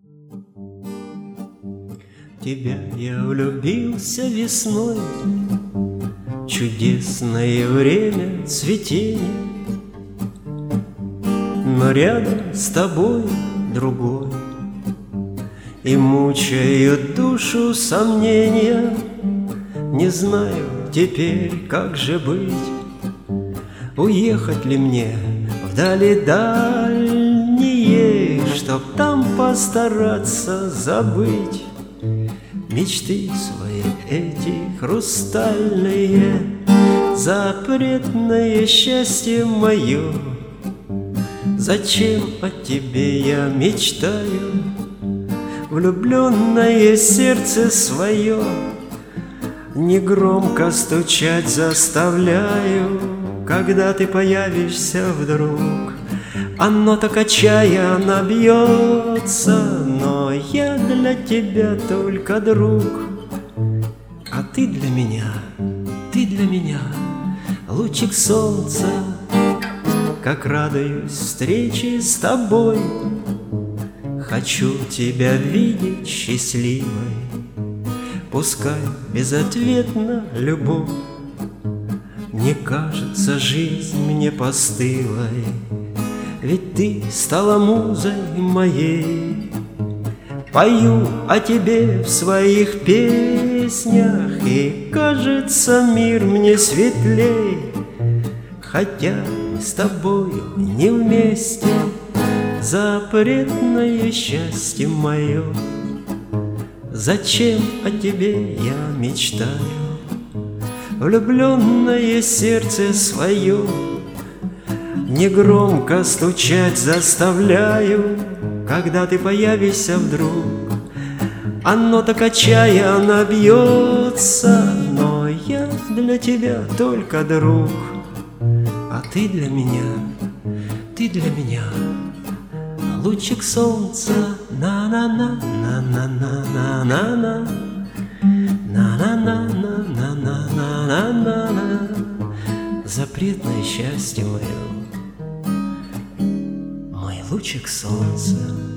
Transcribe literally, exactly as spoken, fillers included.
Тебя я влюбился весной, чудесное время цветения, но рядом с тобой другой, и мучают душу сомнения. Не знаю теперь, как же быть, уехать ли мне вдали дальние, чтоб там постараться забыть мечты свои эти хрустальные, запретное счастье мое. Зачем о тебе я мечтаю, влюбленное сердце свое негромко стучать заставляю, когда ты появишься вдруг. Оно так отчаянно бьется, но я для тебя только друг. А ты для меня, ты для меня лучик солнца, как радуюсь встрече с тобой. Хочу тебя видеть счастливой, пускай безответна любовь. Мне кажется, жизнь мне постылой, ведь ты стала музой моей. Пою о тебе в своих песнях, и кажется, мир мне светлей, хотя мы с тобою не вместе. Запретное счастье мое, зачем о тебе я мечтаю, влюбленное сердце свое негромко стучать заставляю, когда ты появишься вдруг. Оно так отчаянно бьется, но я для тебя только друг. А ты для меня, ты для меня лучик солнца, на-на-на, на-на-на-на-на-на, на-на-на-на-на-на-на-на, запретное счастье мое, мой лучик солнца.